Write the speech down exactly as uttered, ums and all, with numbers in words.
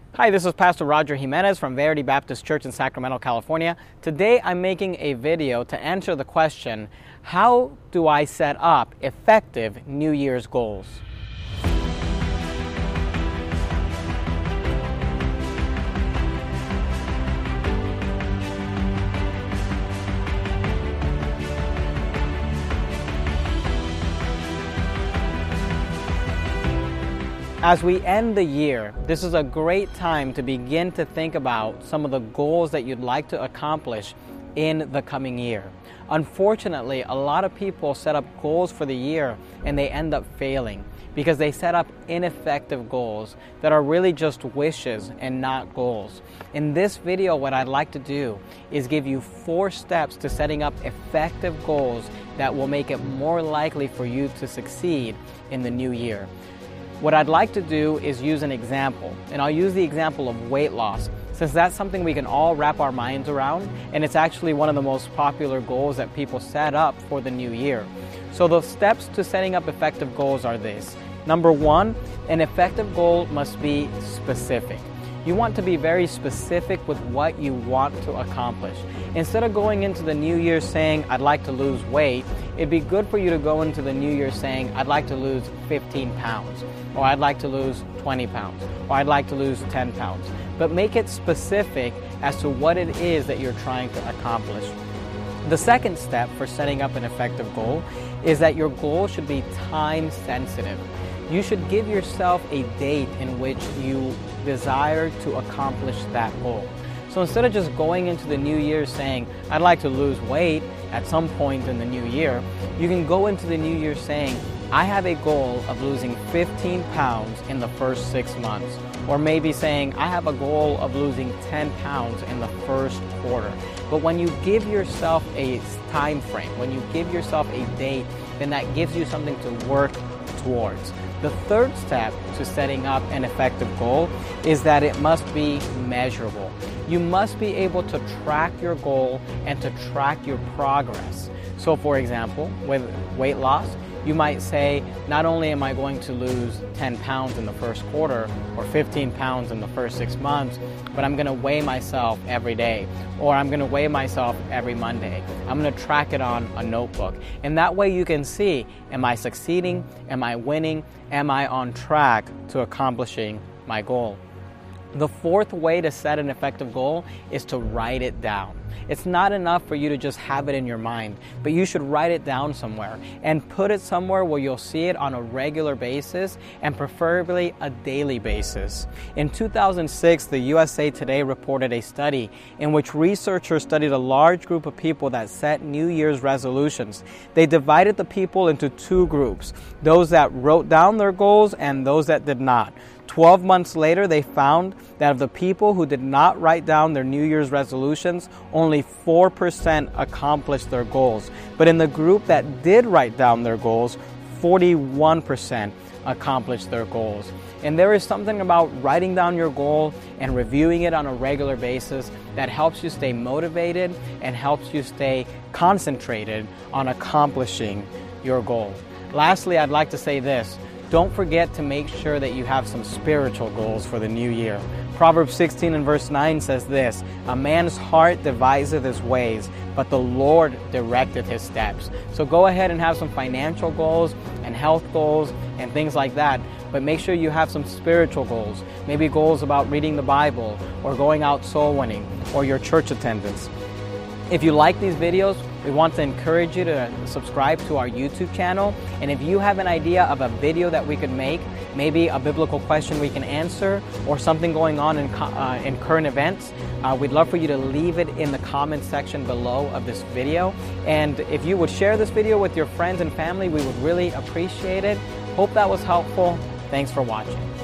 Hi, this is Pastor Roger Jimenez from Verity Baptist Church in Sacramento, California. Today I'm making a video to answer the question, how do I set up effective New Year's goals? As we end the year, this is a great time to begin to think about some of the goals that you'd like to accomplish in the coming year. Unfortunately, a lot of people set up goals for the year and they end up failing because they set up ineffective goals that are really just wishes and not goals. In this video, what I'd like to do is give you four steps to setting up effective goals that will make it more likely for you to succeed in the new year. What I'd like to do is use an example, and I'll use the example of weight loss, since that's something we can all wrap our minds around, and it's actually one of the most popular goals that people set up for the new year. So the steps to setting up effective goals are this. Number one, an effective goal must be specific. You want to be very specific with what you want to accomplish. Instead of going into the new year saying, I'd like to lose weight, it'd be good for you to go into the new year saying, I'd like to lose fifteen pounds, or I'd like to lose twenty pounds, or I'd like to lose ten pounds. But make it specific as to what it is that you're trying to accomplish. The second step for setting up an effective goal is that your goal should be time sensitive. You should give yourself a date in which you desire to accomplish that goal. So instead of just going into the new year saying, I'd like to lose weight at some point in the new year, you can go into the new year saying, I have a goal of losing fifteen pounds in the first six months. Or maybe saying, I have a goal of losing ten pounds in the first quarter. But when you give yourself a time frame, when you give yourself a date, then that gives you something to work towards. The third step to setting up an effective goal is that it must be measurable. You must be able to track your goal and to track your progress. So for example, with weight loss, you might say, not only am I going to lose ten pounds in the first quarter or fifteen pounds in the first six months, but I'm going to weigh myself every day, or I'm going to weigh myself every Monday. I'm going to track it on a notebook. And that way you can see, am I succeeding? Am I winning? Am I on track to accomplishing my goal? The fourth way to set an effective goal is to write it down. It's not enough for you to just have it in your mind, but you should write it down somewhere and put it somewhere where you'll see it on a regular basis and preferably a daily basis. In two thousand six, the U S A Today reported a study in which researchers studied a large group of people that set New Year's resolutions. They divided the people into two groups, those that wrote down their goals and those that did not. Twelve months later, they found that of the people who did not write down their New Year's resolutions, only four percent accomplished their goals. But in the group that did write down their goals, forty-one percent accomplished their goals. And there is something about writing down your goal and reviewing it on a regular basis that helps you stay motivated and helps you stay concentrated on accomplishing your goal. Lastly, I'd like to say this. Don't forget to make sure that you have some spiritual goals for the new year. Proverbs sixteen and verse nine says this, a man's heart deviseth his ways, but the Lord directeth his steps. So go ahead and have some financial goals and health goals and things like that, but make sure you have some spiritual goals. Maybe goals about reading the Bible or going out soul winning or your church attendance. If you like these videos, we want to encourage you to subscribe to our YouTube channel. And if you have an idea of a video that we could make, maybe a biblical question we can answer or something going on in, uh, in current events, uh, we'd love for you to leave it in the comment section below of this video. And if you would share this video with your friends and family, we would really appreciate it. Hope that was helpful. Thanks for watching.